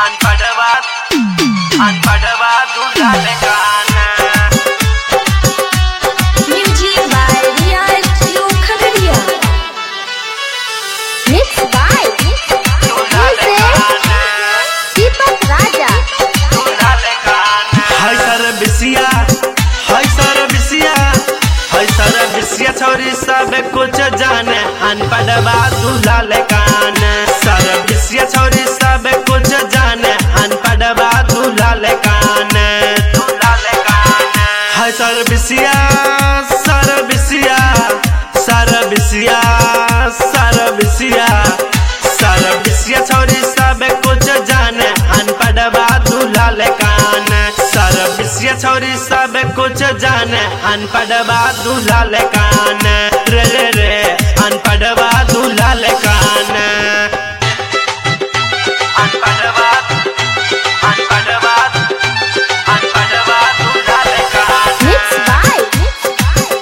अनपढ़वा दूल्हा लेकाना। Music by Riya Studio Khagadiya. Mixed by दूल्हा लेकाना, Deepak Raja. दूल्हा लेकाना। हाय सर बिसिया, हाय सर बिसिया, हाय सर बिसिया छोरी सब कुछ जाने अनपढ़वा दूल्हा लेकाना। सर बिसिया छोरी सब कुछ जाने अनपढ़वा दूल्हा लेकाना। दूल्हा लेकाना, हाय सर बिसिया, सर बिसिया, सर बिसिया, सर बिसिया, सर बिसिया छोरी सब कुछ जाने अनपढ़वा दूल्हा लेकाना। सर बिसिया छोरी सब कुछ जाने अनपढ़वा दूल्हा लेकाना। रे रे रे अनपढ़वा दूल्हा लेकाना। अनपढ़वा, अनपढ़वा, अनपढ़वा दूल्हा लेकाना। Mixed by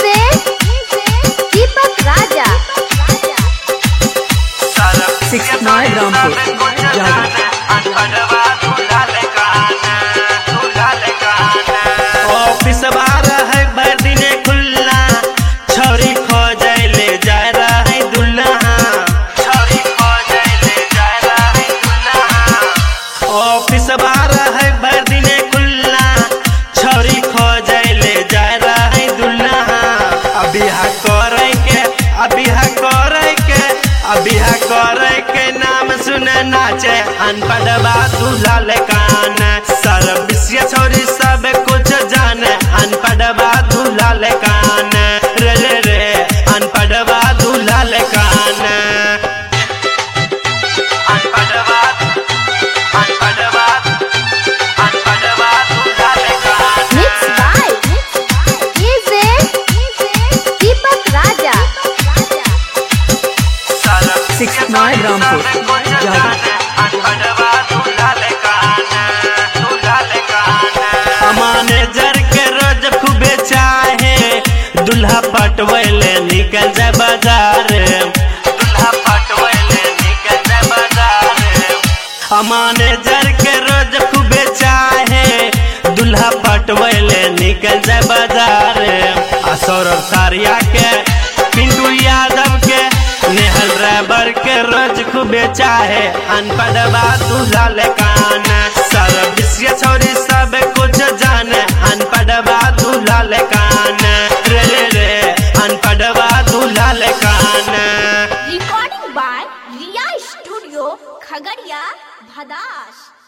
Deepak Raja. Six nine Rampur, जागो। अनपढ़वा दूल्हा लेकाना, दूल्हा लेकाना। ऑफिस बार है बर्दिने खुल्ला, छोरी खोजे ले जा रहा है दुल्हा। छोरी खोजे ले जा रहा है दूल्हा। ऑफिस बार है बर्दिने खुल्ला, छोरी खोजे ले जा रहा है दुल्हा। अभी हा करे के, अभी हा करे के, अभी हा करे के नाम सुने नाचे अनपढ़वा दूल्हा लेकाना। सर बिसिया छोरी सब कुछ जाने अनपढ़वा दूल्हा लेकाना। रे रे रे अनपढ़वा दूल्हा लेकाना। अनपढ़वा, अनपढ़वा, अनपढ़वा दूल्हा लेकाना। Mixed by Deepak Raja. Six nine Rampur, जागो। अनपढ़वा दूल्हा लेकाना, दूल्हा लेकाना। मैनेजर के रोज खूबे चाहे दूल्हा पटवैले निकल जाए बाजार। दूल्हा पटवैले निकल जाए बाजार। मैनेजर के रोज खूबे चाहे दूल्हा पटवैले निकल जाए बाजार। सौरभ सारिया के, पिंटू यादव के, नेहल ड्राइवर के रोज खूबे चाहे अनपढ़वा दूल्हा लेकाना। सर बिसिया छोरी सब कुछ जाने अनपढ़वा दूल्हा लेकाना। रे रे रे अनपढ़वा दूल्हा लेकाना। Recording by Riya Studio Khagadiya, Bhadash.